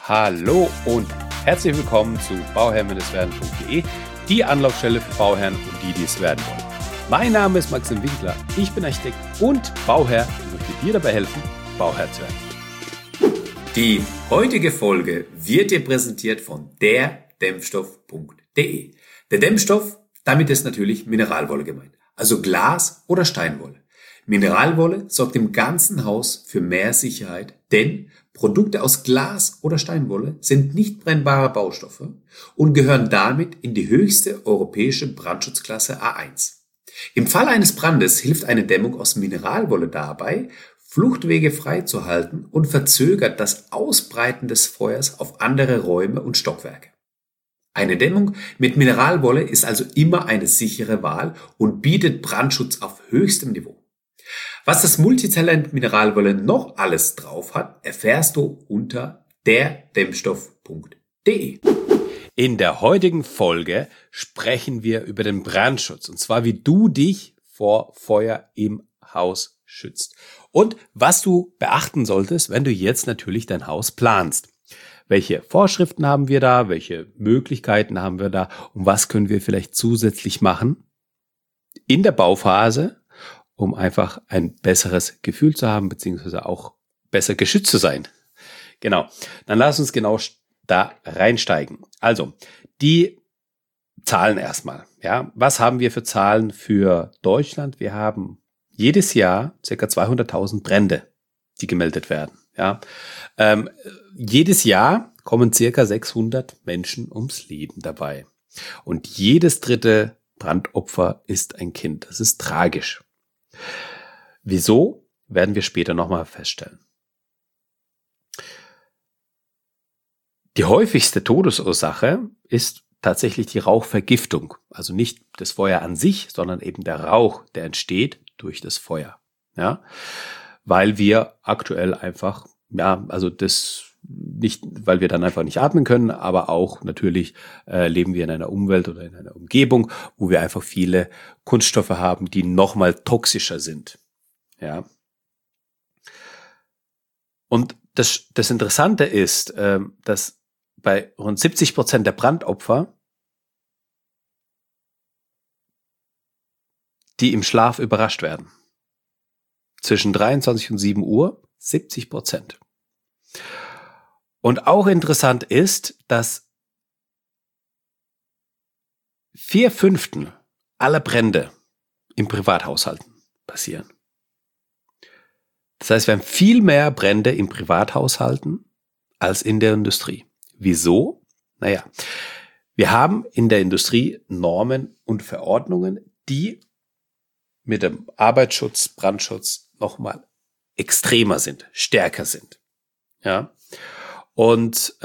Hallo und herzlich willkommen zu bauherrn-werden.de, die Anlaufstelle für Bauherren und die es werden wollen. Mein Name ist Maxim Winkler, ich bin Architekt und Bauherr und möchte dir dabei helfen, Bauherr zu werden. Die heutige Folge wird dir präsentiert von derdämmstoff.de. Der Dämmstoff, damit ist natürlich Mineralwolle gemeint, also Glas- oder Steinwolle. Mineralwolle sorgt im ganzen Haus für mehr Sicherheit, denn Produkte aus Glas oder Steinwolle sind nicht brennbare Baustoffe und gehören damit in die höchste europäische Brandschutzklasse A1. Im Fall eines Brandes hilft eine Dämmung aus Mineralwolle dabei, Fluchtwege freizuhalten und verzögert das Ausbreiten des Feuers auf andere Räume und Stockwerke. Eine Dämmung mit Mineralwolle ist also immer eine sichere Wahl und bietet Brandschutz auf höchstem Niveau. Was das Multitalent Mineralwolle noch alles drauf hat, erfährst du unter derdämmstoff.de. In der heutigen Folge sprechen wir über den Brandschutz, und zwar wie du dich vor Feuer im Haus schützt und was du beachten solltest, wenn du jetzt natürlich dein Haus planst. Welche Vorschriften haben wir da, welche Möglichkeiten haben wir da und was können wir vielleicht zusätzlich machen in der Bauphase, um einfach ein besseres Gefühl zu haben, beziehungsweise auch besser geschützt zu sein. Genau, dann lass uns genau da reinsteigen. Also, die Zahlen erstmal. Ja, was haben wir für Zahlen für Deutschland? Wir haben jedes Jahr ca. 200.000 Brände, die gemeldet werden. Ja, jedes Jahr kommen ca. 600 Menschen ums Leben dabei. Und jedes dritte Brandopfer ist ein Kind. Das ist tragisch. Wieso, werden wir später nochmal feststellen. Die häufigste Todesursache ist tatsächlich die Rauchvergiftung. Also nicht das Feuer an sich, sondern eben der Rauch, der entsteht durch das Feuer. Ja, weil wir aktuell einfach, also das nicht, weil wir dann einfach nicht atmen können, aber auch natürlich leben wir in einer Umwelt oder in einer Umgebung, wo wir einfach viele Kunststoffe haben, die nochmal toxischer sind. Ja. Und das Interessante ist, dass bei rund 70% der Brandopfer, die im Schlaf überrascht werden. Zwischen 23 und 7 Uhr 70%. Und auch interessant ist, dass 4/5 aller Brände im Privathaushalten passieren. Das heißt, wir haben viel mehr Brände im Privathaushalten als in der Industrie. Wieso? Naja, wir haben in der Industrie Normen und Verordnungen, die mit dem Arbeitsschutz, Brandschutz nochmal extremer sind, stärker sind. Ja. Und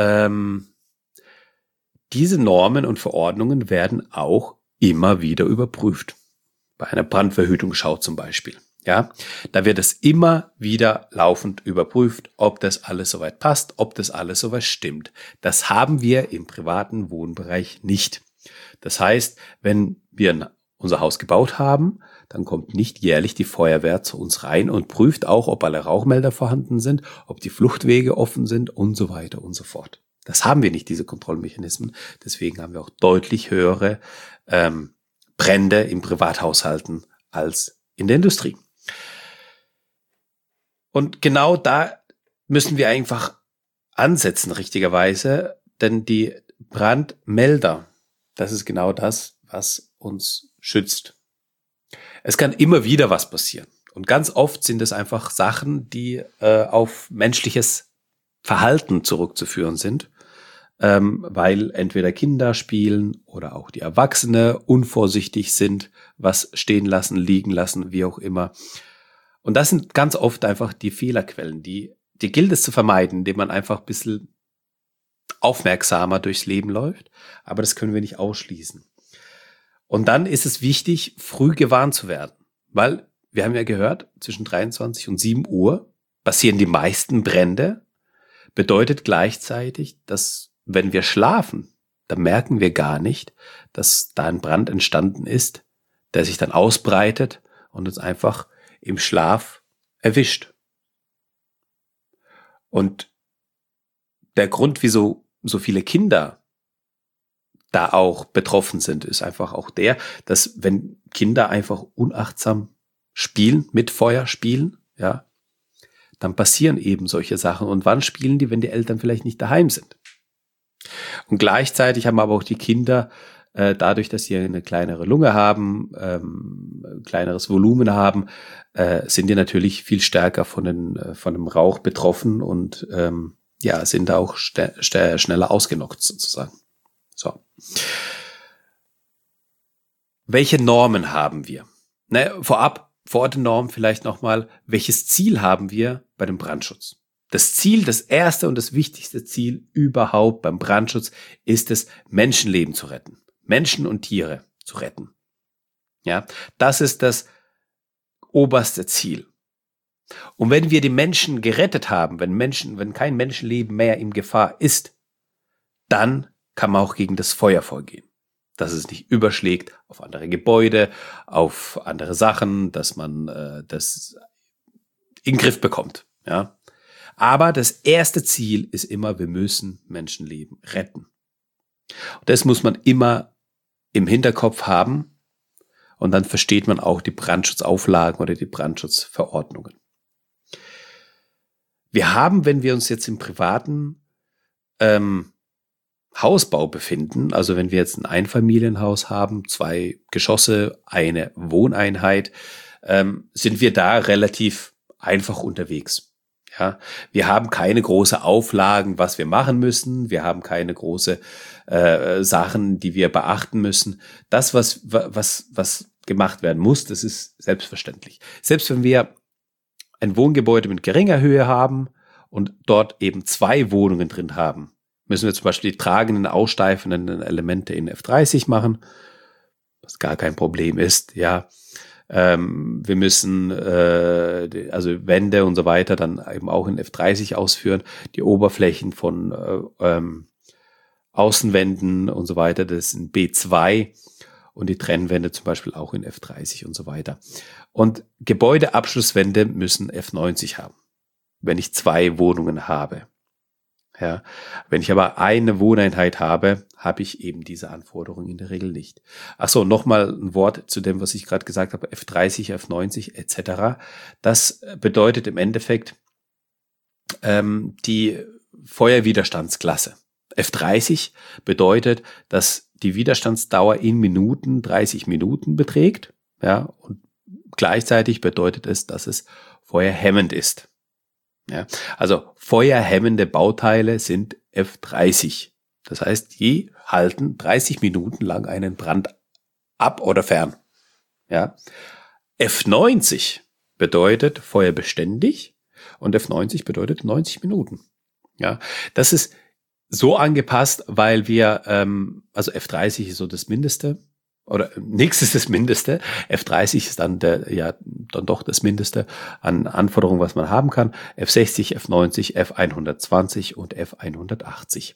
diese Normen und Verordnungen werden auch immer wieder überprüft. Bei einer Brandverhütungsschau zum Beispiel. Ja, da wird es immer wieder laufend überprüft, ob das alles soweit passt, ob das alles soweit stimmt. Das haben wir im privaten Wohnbereich nicht. Das heißt, wenn wir unser Haus gebaut haben, dann kommt nicht jährlich die Feuerwehr zu uns rein und prüft auch, ob alle Rauchmelder vorhanden sind, ob die Fluchtwege offen sind und so weiter und so fort. Das haben wir nicht, diese Kontrollmechanismen. Deswegen haben wir auch deutlich höhere Brände im Privathaushalten als in der Industrie. Und genau da müssen wir einfach ansetzen, richtigerweise, denn die Brandmelder, das ist genau das, was uns schützt. Es kann immer wieder was passieren. Und ganz oft sind es einfach Sachen, die auf menschliches Verhalten zurückzuführen sind, weil entweder Kinder spielen oder auch die Erwachsene unvorsichtig sind, was stehen lassen, liegen lassen, wie auch immer. Und das sind ganz oft einfach die Fehlerquellen, die gilt es zu vermeiden, indem man einfach ein bisschen aufmerksamer durchs Leben läuft. Aber das können wir nicht ausschließen. Und dann ist es wichtig, früh gewarnt zu werden. Weil, wir haben ja gehört, zwischen 23 und 7 Uhr passieren die meisten Brände. Bedeutet gleichzeitig, dass wenn wir schlafen, dann merken wir gar nicht, dass da ein Brand entstanden ist, der sich dann ausbreitet und uns einfach im Schlaf erwischt. Und der Grund, wieso so viele Kinder da auch betroffen sind, ist einfach auch der, dass wenn Kinder einfach unachtsam spielen, mit Feuer spielen, ja, dann passieren eben solche Sachen. Und wann spielen die, wenn die Eltern vielleicht nicht daheim sind? Und gleichzeitig haben aber auch die Kinder, dadurch, dass sie eine kleinere Lunge haben, kleineres Volumen haben, sind die natürlich viel stärker von dem Rauch betroffen und sind da auch schneller ausgenockt sozusagen. So. Welche Normen haben wir? Vor den Normen vielleicht nochmal, welches Ziel haben wir bei dem Brandschutz? Das Ziel, das erste und das wichtigste Ziel überhaupt beim Brandschutz ist es, Menschenleben zu retten. Menschen und Tiere zu retten. Ja, das ist das oberste Ziel. Und wenn wir die Menschen gerettet haben, wenn kein Menschenleben mehr in Gefahr ist, dann kann man auch gegen das Feuer vorgehen. Dass es nicht überschlägt auf andere Gebäude, auf andere Sachen, dass man das in den Griff bekommt. Ja. Aber das erste Ziel ist immer, wir müssen Menschenleben retten. Und das muss man immer im Hinterkopf haben und dann versteht man auch die Brandschutzauflagen oder die Brandschutzverordnungen. Wir haben, wenn wir uns jetzt im privaten Hausbau befinden, also wenn wir jetzt ein Einfamilienhaus haben, 2 Geschosse, eine Wohneinheit, sind wir da relativ einfach unterwegs. Ja, wir haben keine große Auflagen, was wir machen müssen. Wir haben keine große Sachen, die wir beachten müssen. Das, was gemacht werden muss, das ist selbstverständlich. Selbst wenn wir ein Wohngebäude mit geringer Höhe haben und dort eben 2 Wohnungen drin haben, müssen wir zum Beispiel die tragenden, aussteifenden Elemente in F30 machen, was gar kein Problem ist, ja. Wir müssen also Wände und so weiter dann eben auch in F30 ausführen. Die Oberflächen von Außenwänden und so weiter, das sind B2 und die Trennwände zum Beispiel auch in F30 und so weiter. Und Gebäudeabschlusswände müssen F90 haben, wenn ich 2 Wohnungen habe. Ja, wenn ich aber eine Wohneinheit habe, habe ich eben diese Anforderungen in der Regel nicht. Ach so, nochmal ein Wort zu dem, was ich gerade gesagt habe, F30, F90 etc. Das bedeutet im Endeffekt die Feuerwiderstandsklasse. F30 bedeutet, dass die Widerstandsdauer in Minuten 30 Minuten beträgt, ja, und gleichzeitig bedeutet es, dass es feuerhemmend ist. Ja, also feuerhemmende Bauteile sind F30. Das heißt, die halten 30 Minuten lang einen Brand ab oder fern. Ja. F90 bedeutet feuerbeständig und F90 bedeutet 90 Minuten. Ja, das ist so angepasst, weil wir, also F30 ist so das Mindeste. Oder nichts ist das Mindeste. F30 ist dann dann doch das Mindeste an Anforderungen, was man haben kann. F60, F90, F120 und F180.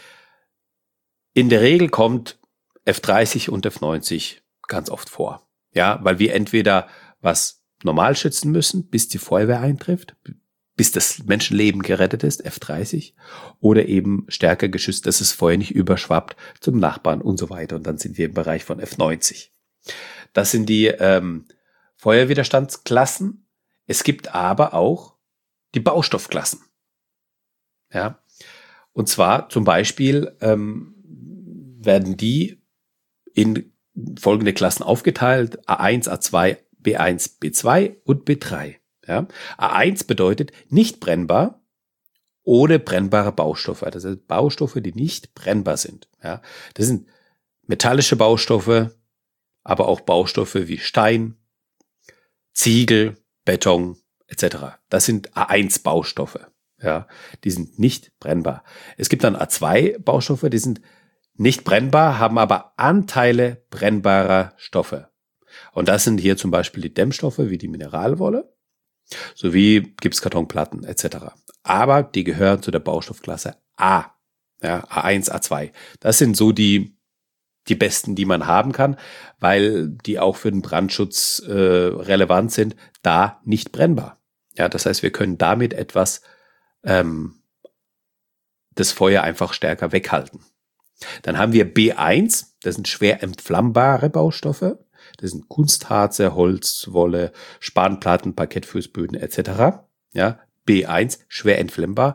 In der Regel kommt F30 und F90 ganz oft vor. Ja, weil wir entweder was normal schützen müssen, bis die Feuerwehr eintrifft, bis das Menschenleben gerettet ist, F30, oder eben stärker geschützt, dass das Feuer nicht überschwappt zum Nachbarn und so weiter. Und dann sind wir im Bereich von F90. Das sind die Feuerwiderstandsklassen. Es gibt aber auch die Baustoffklassen. Ja, und zwar zum Beispiel werden die in folgende Klassen aufgeteilt: A1, A2, B1, B2 und B3. Ja. A1 bedeutet nicht brennbar oder brennbare Baustoffe. Das sind Baustoffe, die nicht brennbar sind. Ja. Das sind metallische Baustoffe, aber auch Baustoffe wie Stein, Ziegel, Beton etc. Das sind A1-Baustoffe. Ja. Die sind nicht brennbar. Es gibt dann A2-Baustoffe, die sind nicht brennbar, haben aber Anteile brennbarer Stoffe. Und das sind hier zum Beispiel die Dämmstoffe wie die Mineralwolle, sowie Gipskartonplatten etc. Aber die gehören zu der Baustoffklasse A, ja, A1, A2. Das sind so die besten, die man haben kann, weil die auch für den Brandschutz relevant sind, da nicht brennbar. Ja, das heißt, wir können damit etwas das Feuer einfach stärker weghalten. Dann haben wir B1, das sind schwer entflammbare Baustoffe. Das sind Kunstharze, Holz, Wolle, Spanplatten, Parkettfußböden etc. Ja, B1, schwer entflammbar.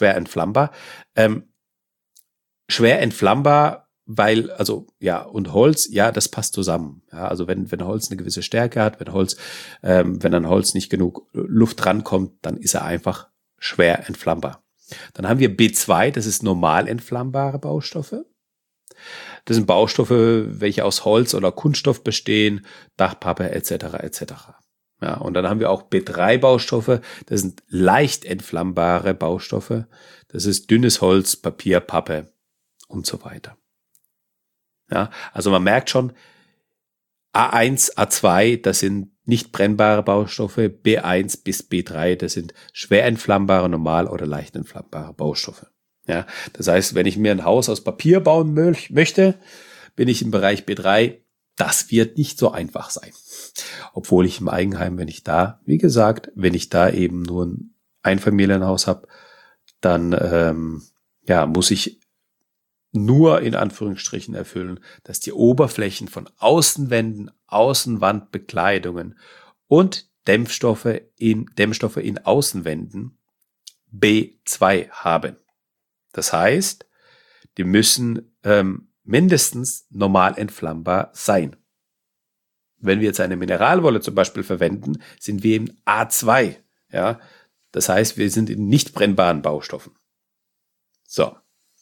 Schwer entflammbar, weil, also, ja, und Holz, ja, das passt zusammen. Ja, also wenn Holz eine gewisse Stärke hat, wenn an Holz nicht genug Luft rankommt, dann ist er einfach schwer entflammbar. Dann haben wir B2, das ist normal entflammbare Baustoffe. Das sind Baustoffe, welche aus Holz oder Kunststoff bestehen, Dachpappe etc. etc. Ja, und dann haben wir auch B3-Baustoffe, das sind leicht entflammbare Baustoffe. Das ist dünnes Holz, Papier, Pappe und so weiter. Ja, also man merkt schon, A1, A2, das sind nicht brennbare Baustoffe, B1 bis B3, das sind schwer entflammbare, normal oder leicht entflammbare Baustoffe. Ja, das heißt, wenn ich mir ein Haus aus Papier bauen möchte, bin ich im Bereich B3. Das wird nicht so einfach sein. Obwohl ich im Eigenheim, wenn ich da eben nur ein Einfamilienhaus habe, dann muss ich nur in Anführungsstrichen erfüllen, dass die Oberflächen von Außenwänden, Außenwandbekleidungen und Dämmstoffe in Außenwänden B2 haben. Das heißt, die müssen mindestens normal entflammbar sein. Wenn wir jetzt eine Mineralwolle zum Beispiel verwenden, sind wir im A2. Ja? Das heißt, wir sind in nicht brennbaren Baustoffen. So.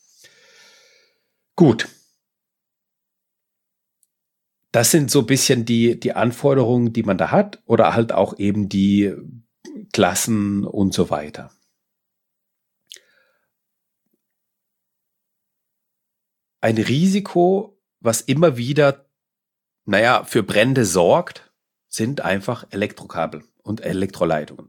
Gut. Das sind so ein bisschen die Anforderungen, die man da hat, oder halt auch eben die Klassen und so weiter. Ein Risiko, was immer wieder, für Brände sorgt, sind einfach Elektrokabel und Elektroleitungen.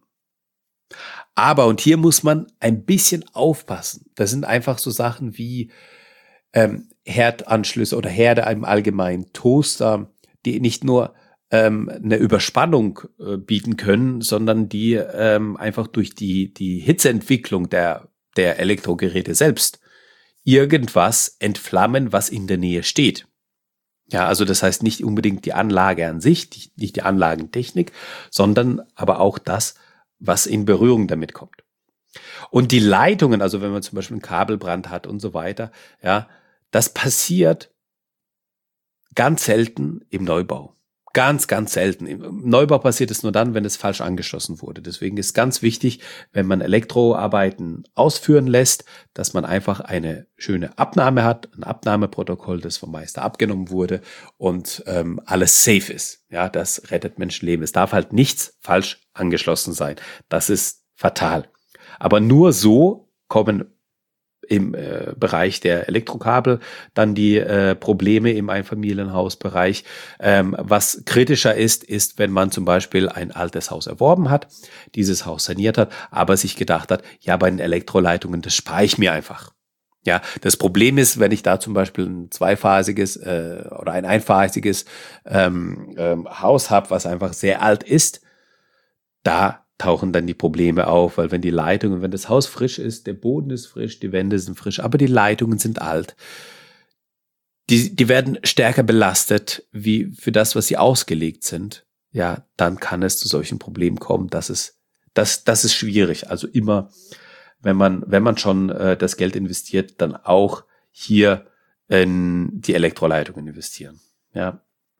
Aber, und hier muss man ein bisschen aufpassen, das sind einfach so Sachen wie Herdanschlüsse oder Herde im Allgemeinen, Toaster, die nicht nur eine Überspannung bieten können, sondern die einfach durch die Hitzeentwicklung der Elektrogeräte selbst irgendwas entflammen, was in der Nähe steht. Ja, also das heißt nicht unbedingt die Anlage an sich, nicht die Anlagentechnik, sondern aber auch das, was in Berührung damit kommt. Und die Leitungen, also wenn man zum Beispiel einen Kabelbrand hat und so weiter, ja, das passiert ganz selten im Neubau. Ganz, ganz selten. Im Neubau passiert es nur dann, wenn es falsch angeschlossen wurde. Deswegen ist ganz wichtig, wenn man Elektroarbeiten ausführen lässt, dass man einfach eine schöne Abnahme hat, ein Abnahmeprotokoll, das vom Meister abgenommen wurde und alles safe ist. Ja, das rettet Menschenleben. Es darf halt nichts falsch angeschlossen sein. Das ist fatal. Aber nur so kommen im Bereich der Elektrokabel dann die Probleme im Einfamilienhausbereich. Was kritischer ist, wenn man zum Beispiel ein altes Haus erworben hat, dieses Haus saniert hat, aber sich gedacht hat, ja, bei den Elektroleitungen, das spare ich mir einfach. Ja, das Problem ist, wenn ich da zum Beispiel ein zweiphasiges oder ein einphasiges Haus habe, was einfach sehr alt ist, da tauchen dann die Probleme auf, weil wenn das Haus frisch ist, der Boden ist frisch, die Wände sind frisch, aber die Leitungen sind alt. Die werden stärker belastet, wie für das, was sie ausgelegt sind. Ja, dann kann es zu solchen Problemen kommen. Das ist schwierig. Also immer, wenn man schon das Geld investiert, dann auch hier in die Elektroleitungen investieren. Ja.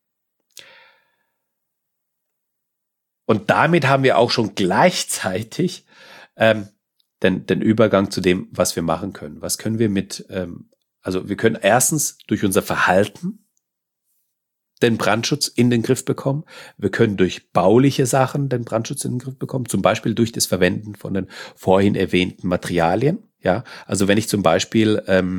Und damit haben wir auch schon gleichzeitig den Übergang zu dem, was wir machen können. Was können wir wir können erstens durch unser Verhalten den Brandschutz in den Griff bekommen. Wir können durch bauliche Sachen den Brandschutz in den Griff bekommen, zum Beispiel durch das Verwenden von den vorhin erwähnten Materialien. Ja, also wenn ich zum Beispiel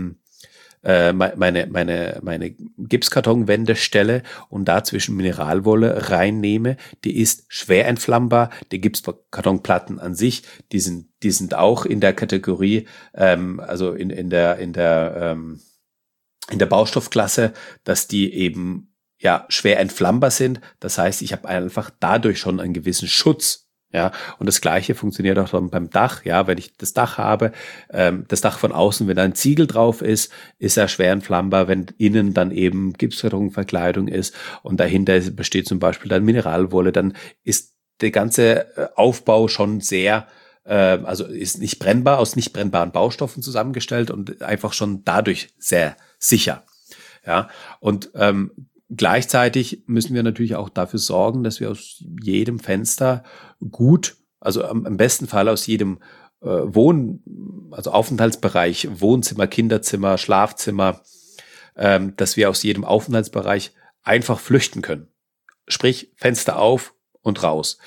meine Gipskartonwände stelle und dazwischen Mineralwolle reinnehme, die ist schwer entflammbar. Die Gipskartonplatten an sich, die sind auch in der Kategorie, also in der Baustoffklasse, dass die eben schwer entflammbar sind. Das heißt, ich habe einfach dadurch schon einen gewissen Schutz Ja, und das Gleiche funktioniert auch dann beim Dach. Ja, wenn ich das Dach habe, das Dach von außen, wenn da ein Ziegel drauf ist er schwer entflammbar. Wenn innen dann eben Gipskartonverkleidung ist und dahinter besteht zum Beispiel dann Mineralwolle, dann ist der ganze Aufbau schon sehr, also ist nicht brennbar, aus nicht brennbaren Baustoffen zusammengestellt und einfach schon dadurch sehr sicher. Ja, und gleichzeitig müssen wir natürlich auch dafür sorgen, dass wir aus jedem Fenster gut, also am besten Fall aus jedem also Aufenthaltsbereich, Wohnzimmer, Kinderzimmer, Schlafzimmer, dass wir aus jedem Aufenthaltsbereich einfach flüchten können. Sprich, Fenster auf und raus.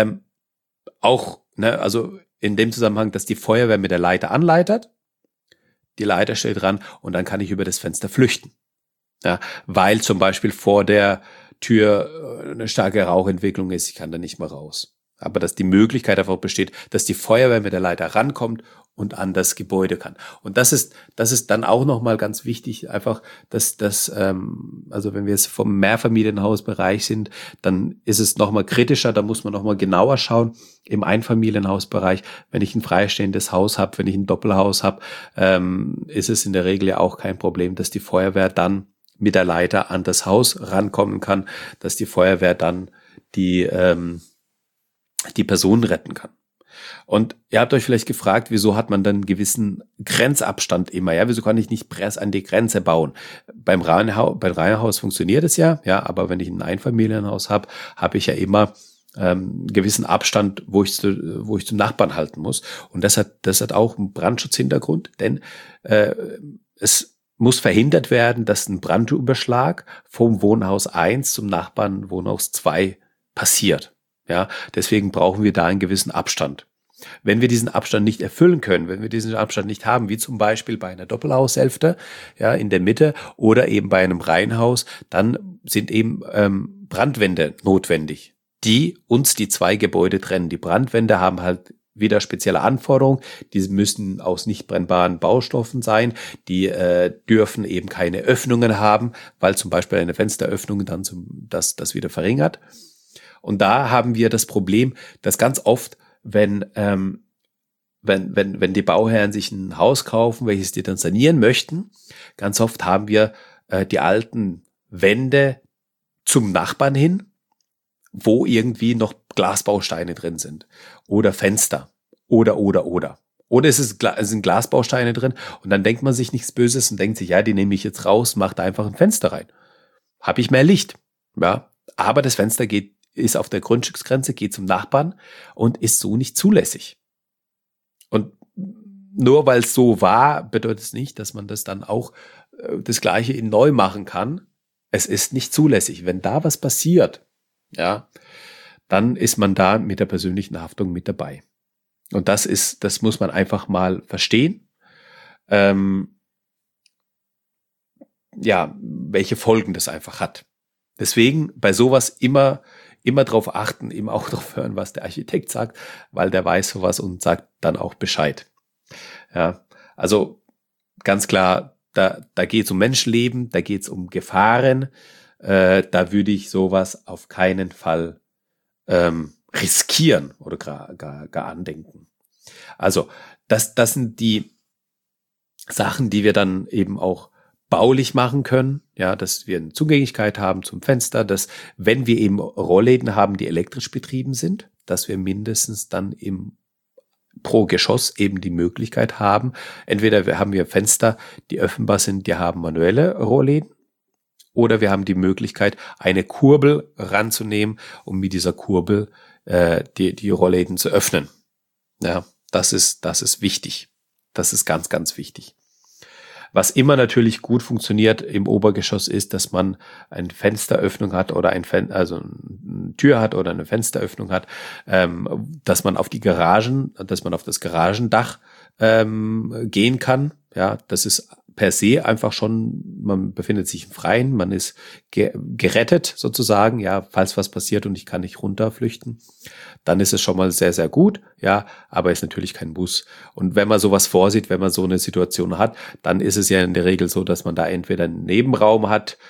Auch, ne, also in dem Zusammenhang, dass die Feuerwehr mit der Leiter anleitet, die Leiter steht dran und dann kann ich über das Fenster flüchten. Ja, weil zum Beispiel vor der Tür eine starke Rauchentwicklung ist, ich kann da nicht mehr raus. Aber dass die Möglichkeit einfach besteht, dass die Feuerwehr mit der Leiter rankommt und an das Gebäude kann. Und das ist dann auch nochmal ganz wichtig, einfach, dass also wenn wir jetzt vom Mehrfamilienhausbereich sind, dann ist es nochmal kritischer, da muss man nochmal genauer schauen. Im Einfamilienhausbereich, wenn ich ein freistehendes Haus habe, wenn ich ein Doppelhaus habe, ist es in der Regel ja auch kein Problem, dass die Feuerwehr dann mit der Leiter an das Haus rankommen kann, dass die Feuerwehr dann die Person retten kann. Und ihr habt euch vielleicht gefragt, wieso hat man dann einen gewissen Grenzabstand immer? Ja, wieso kann ich nicht Press an die Grenze bauen? Beim Reihenhaus funktioniert es ja, aber wenn ich ein Einfamilienhaus habe, habe ich ja immer gewissen Abstand, wo ich zum Nachbarn halten muss. Und das hat auch einen Brandschutzhintergrund, denn es muss verhindert werden, dass ein Brandüberschlag vom Wohnhaus 1 zum Nachbarn Wohnhaus 2 passiert. Ja, deswegen brauchen wir da einen gewissen Abstand. Wenn wir diesen Abstand nicht erfüllen können, wenn wir diesen Abstand nicht haben, wie zum Beispiel bei einer Doppelhaushälfte, ja, in der Mitte oder eben bei einem Reihenhaus, dann sind eben Brandwände notwendig, die uns die zwei Gebäude trennen. Die Brandwände haben halt wieder spezielle Anforderungen. Die müssen aus nicht brennbaren Baustoffen sein. Die dürfen eben keine Öffnungen haben, weil zum Beispiel eine Fensteröffnung dann das wieder verringert. Und da haben wir das Problem, dass ganz oft, wenn die Bauherren sich ein Haus kaufen, welches die dann sanieren möchten, ganz oft haben wir die alten Wände zum Nachbarn hin, wo irgendwie noch Glasbausteine drin sind oder Fenster oder. Oder es sind Glasbausteine drin und dann denkt man sich nichts Böses und denkt sich, ja, die nehme ich jetzt raus, mache da einfach ein Fenster rein. Habe ich mehr Licht, ja, aber das Fenster ist auf der Grundstücksgrenze, geht zum Nachbarn und ist so nicht zulässig. Und nur weil es so war, bedeutet es nicht, dass man das dann auch das Gleiche in neu machen kann. Es ist nicht zulässig. Wenn da was passiert, ja, dann ist man da mit der persönlichen Haftung mit dabei. Und das muss man einfach mal verstehen. Welche Folgen das einfach hat. Deswegen bei sowas immer drauf achten, eben auch drauf hören, was der Architekt sagt, weil der weiß sowas und sagt dann auch Bescheid. Ja, also ganz klar, da geht es um Menschenleben, da geht es um Gefahren, da würde ich sowas auf keinen Fall riskieren oder gar andenken. Also das sind die Sachen, die wir dann eben auch baulich machen können, ja, dass wir eine Zugänglichkeit haben zum Fenster, dass wenn wir eben Rollläden haben, die elektrisch betrieben sind, dass wir mindestens dann pro Geschoss eben die Möglichkeit haben, entweder haben wir Fenster, die öffnbar sind, die haben manuelle Rollläden, oder wir haben die Möglichkeit, eine Kurbel ranzunehmen, um mit dieser Kurbel die Rollläden zu öffnen. Ja, das ist wichtig. Das ist ganz, ganz wichtig. Was immer natürlich gut funktioniert im Obergeschoss ist, dass man eine Fensteröffnung hat oder also eine Tür hat oder eine Fensteröffnung hat, dass man auf das Garagendach gehen kann. Ja, das ist per se einfach schon, man befindet sich im Freien, man ist gerettet sozusagen, ja, falls was passiert und ich kann nicht runterflüchten, dann ist es schon mal sehr, sehr gut, ja, aber ist natürlich kein Muss. Und wenn man sowas vorsieht, wenn man so eine Situation hat, dann ist es ja in der Regel so, dass man da entweder einen Nebenraum hat,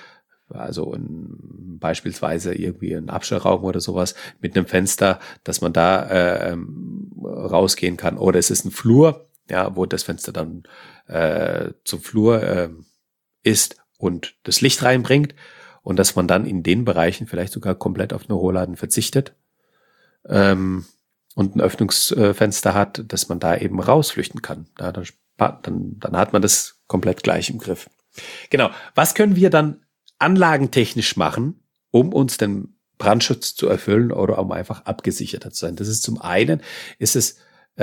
also beispielsweise irgendwie ein Abstellraum oder sowas mit einem Fenster, dass man da rausgehen kann. Oder es ist ein Flur, ja, wo das Fenster dann zum Flur ist und das Licht reinbringt und dass man dann in den Bereichen vielleicht sogar komplett auf eine Rollladen verzichtet und ein Öffnungsfenster hat, dass man da eben rausflüchten kann. Ja, dann hat man das komplett gleich im Griff. Genau. Was können wir dann anlagentechnisch machen, um uns den Brandschutz zu erfüllen oder um einfach abgesicherter zu sein? Das ist zum einen, ist es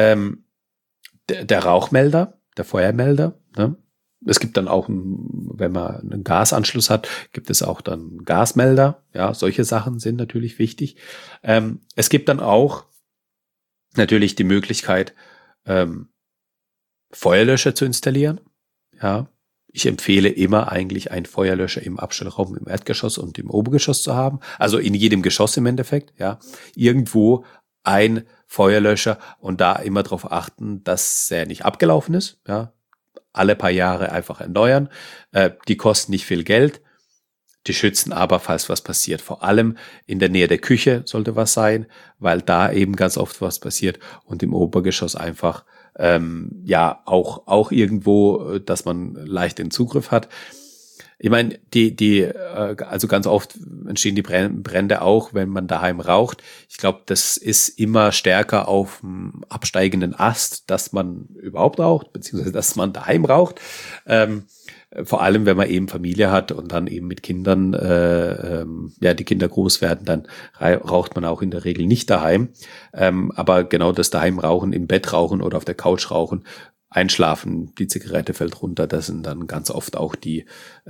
der Rauchmelder, der Feuermelder. Ne? Es gibt dann auch, wenn man einen Gasanschluss hat, gibt es auch dann Gasmelder. Ja, solche Sachen sind natürlich wichtig. Es gibt dann auch natürlich die Möglichkeit, Feuerlöscher zu installieren. Ja, ich empfehle immer eigentlich einen Feuerlöscher im Abstellraum im Erdgeschoss und im Obergeschoss zu haben. Also in jedem Geschoss im Endeffekt. Ja, irgendwo ein Feuerlöscher und da immer darauf achten, dass er nicht abgelaufen ist. Ja, alle paar Jahre einfach erneuern. Die kosten nicht viel Geld. Die schützen aber, falls was passiert. Vor allem in der Nähe der Küche sollte was sein, weil da eben ganz oft was passiert und im Obergeschoss einfach auch irgendwo, dass man leicht den Zugriff hat. Ich meine, also ganz oft entstehen die Brände auch, wenn man daheim raucht. Ich glaube, das ist immer stärker auf dem absteigenden Ast, dass man überhaupt raucht, beziehungsweise dass man daheim raucht. Vor allem, wenn man eben Familie hat und dann eben mit Kindern, die Kinder groß werden, dann raucht man auch in der Regel nicht daheim. Aber genau das daheim rauchen, im Bett rauchen oder auf der Couch rauchen, einschlafen, die Zigarette fällt runter, das sind dann ganz oft auch die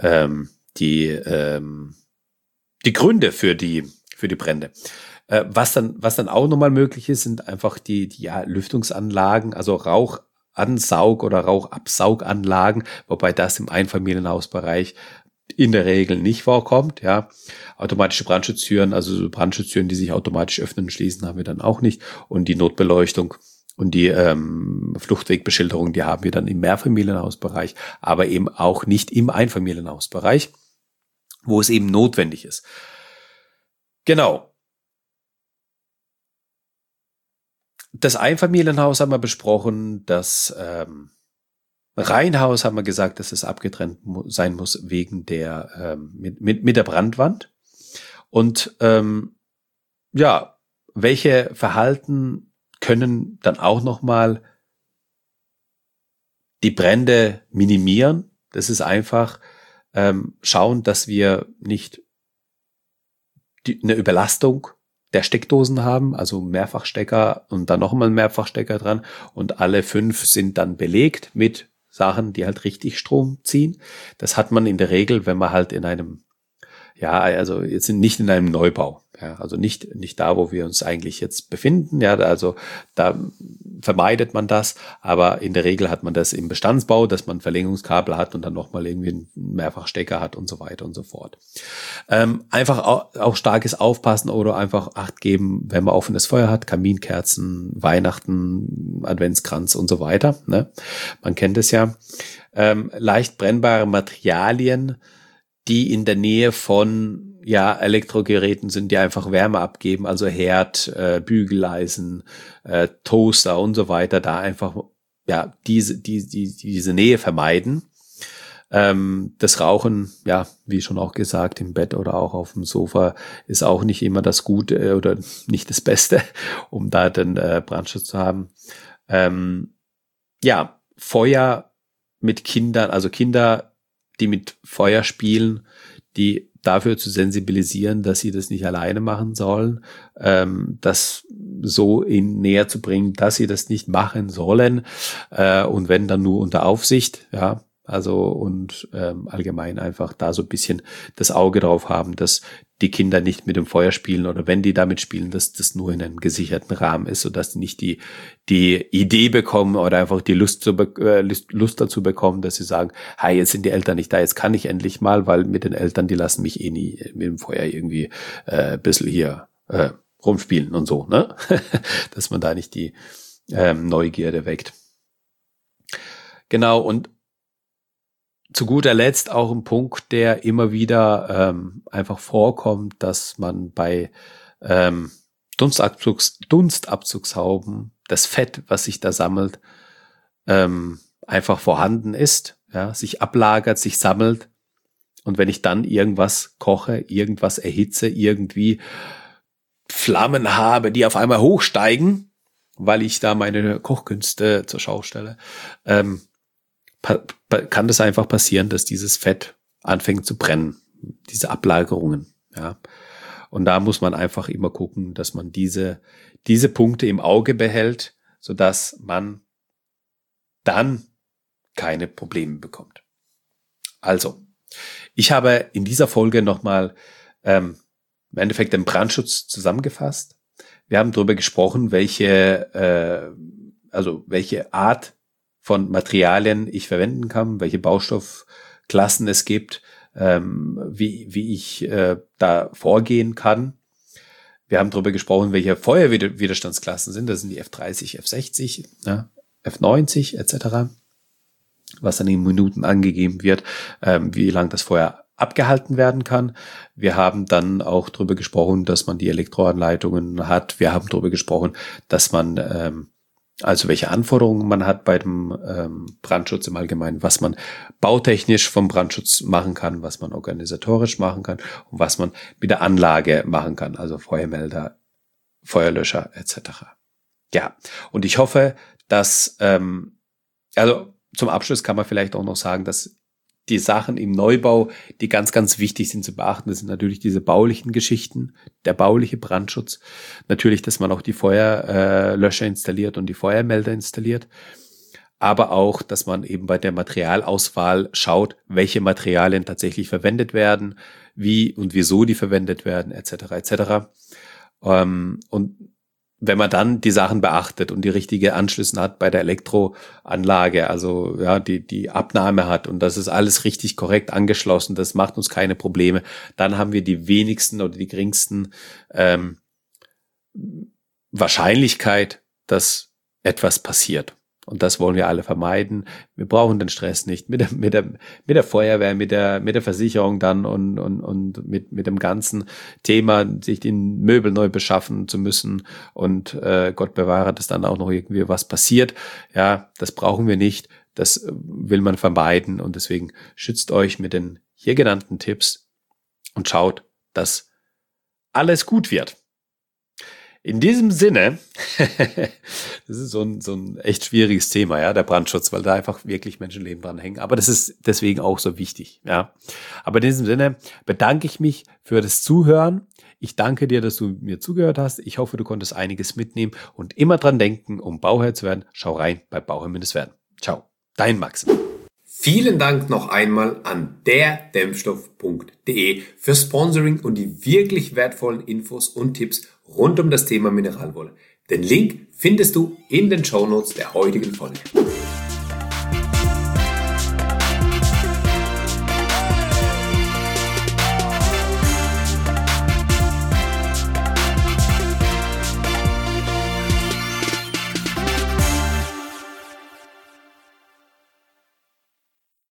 Gründe für die Brände. Was dann auch nochmal möglich ist, sind einfach die Lüftungsanlagen, also Rauchansaug- oder Rauchabsauganlagen, wobei das im Einfamilienhausbereich in der Regel nicht vorkommt. Ja, automatische Brandschutztüren, also so Brandschutztüren, die sich automatisch öffnen und schließen, haben wir dann auch nicht. Und die Notbeleuchtung und die Fluchtwegbeschilderung, die haben wir dann im Mehrfamilienhausbereich, aber eben auch nicht im Einfamilienhausbereich, wo es eben notwendig ist. Genau. Das Einfamilienhaus haben wir besprochen, das Reihenhaus haben wir gesagt, dass es abgetrennt sein muss wegen der mit der Brandwand. Und welche Verhalten können dann auch nochmal die Brände minimieren? Das ist einfach schauen, dass wir nicht eine Überlastung der Steckdosen haben, also Mehrfachstecker und dann nochmal ein Mehrfachstecker dran und alle 5 sind dann belegt mit Sachen, die halt richtig Strom ziehen. Das hat man in der Regel, wenn man halt in einem, also jetzt nicht in einem Neubau, also nicht da, wo wir uns eigentlich jetzt befinden, also da vermeidet man das, aber in der Regel hat man das im Bestandsbau, dass man Verlängerungskabel hat und dann nochmal irgendwie einen Mehrfachstecker hat und so weiter und so fort. Einfach auch starkes Aufpassen oder einfach Acht geben, wenn man offenes Feuer hat, Kaminkerzen, Weihnachten, Adventskranz und so weiter. Ne? Man kennt es ja. Leicht brennbare Materialien, die in der Nähe von Elektrogeräten sind, die einfach Wärme abgeben, also Herd, Bügeleisen, Toaster und so weiter, da einfach diese Nähe vermeiden. Das Rauchen, wie schon auch gesagt, im Bett oder auch auf dem Sofa ist auch nicht immer das Gute oder nicht das Beste, um da den Brandschutz zu haben. Feuer mit Kindern, also Kinder, die mit Feuer spielen, die dafür zu sensibilisieren, dass sie das nicht alleine machen sollen, das so ihnen näher zu bringen, dass sie das nicht machen sollen und wenn dann nur unter Aufsicht, und allgemein einfach da so ein bisschen das Auge drauf haben, dass die Kinder nicht mit dem Feuer spielen oder wenn die damit spielen, dass das nur in einem gesicherten Rahmen ist, sodass die nicht die Idee bekommen oder einfach die Lust dazu bekommen, dass sie sagen, hey, jetzt sind die Eltern nicht da, jetzt kann ich endlich mal, weil mit den Eltern, die lassen mich eh nie mit dem Feuer irgendwie ein bisschen hier rumspielen und so, ne? Dass man da nicht die Neugierde weckt. Genau, und zu guter Letzt auch ein Punkt, der immer wieder einfach vorkommt, dass man bei Dunstabzugshauben das Fett, was sich da sammelt, einfach vorhanden ist, ja, sich ablagert, sich sammelt. Und wenn ich dann irgendwas koche, irgendwas erhitze, irgendwie Flammen habe, die auf einmal hochsteigen, weil ich da meine Kochkünste zur Schau stelle, kann das einfach passieren, dass dieses Fett anfängt zu brennen, diese Ablagerungen, ja. Und da muss man einfach immer gucken, dass man diese Punkte im Auge behält, sodass man dann keine Probleme bekommt. Also, ich habe in dieser Folge nochmal im Endeffekt den Brandschutz zusammengefasst. Wir haben darüber gesprochen, welche Art von Materialien ich verwenden kann, welche Baustoffklassen es gibt, wie ich da vorgehen kann. Wir haben darüber gesprochen, welche Feuerwiderstandsklassen sind. Das sind die F30, F60, ja, F90 etc., was dann in Minuten angegeben wird, wie lang das Feuer abgehalten werden kann. Wir haben dann auch darüber gesprochen, dass man die Elektroanleitungen hat. Wir haben darüber gesprochen, dass man also welche Anforderungen man hat bei dem Brandschutz im Allgemeinen, was man bautechnisch vom Brandschutz machen kann, was man organisatorisch machen kann und was man mit der Anlage machen kann, also Feuermelder, Feuerlöscher etc. Ja, und ich hoffe, dass, also zum Abschluss kann man vielleicht auch noch sagen, dass die Sachen im Neubau, die ganz, ganz wichtig sind zu beachten, das sind natürlich diese baulichen Geschichten, der bauliche Brandschutz. Natürlich, dass man auch die Feuerlöscher installiert und die Feuermelder installiert. Aber auch, dass man eben bei der Materialauswahl schaut, welche Materialien tatsächlich verwendet werden, wie und wieso die verwendet werden, etc. etc. Und wenn man dann die Sachen beachtet und die richtige Anschlüsse hat bei der Elektroanlage, also ja, die Abnahme hat und das ist alles richtig korrekt angeschlossen, das macht uns keine Probleme, dann haben wir die wenigsten oder die geringsten Wahrscheinlichkeit, dass etwas passiert. Und das wollen wir alle vermeiden. Wir brauchen den Stress nicht mit der Feuerwehr, mit der Versicherung dann und mit dem ganzen Thema, sich den Möbel neu beschaffen zu müssen und Gott bewahre, dass dann auch noch irgendwie was passiert. Ja, das brauchen wir nicht. Das will man vermeiden und deswegen schützt euch mit den hier genannten Tipps und schaut, dass alles gut wird. In diesem Sinne, das ist so ein echt schwieriges Thema, ja, der Brandschutz, weil da einfach wirklich Menschenleben dran hängen. Aber das ist deswegen auch so wichtig, ja. Aber in diesem Sinne bedanke ich mich für das Zuhören. Ich danke dir, dass du mir zugehört hast. Ich hoffe, du konntest einiges mitnehmen und immer dran denken, um Bauherr zu werden, schau rein bei Bauherr-werden. Ciao, dein Max. Vielen Dank noch einmal an derdämpfstoff.de für Sponsoring und die wirklich wertvollen Infos und Tipps rund um das Thema Mineralwolle. Den Link findest du in den Shownotes der heutigen Folge.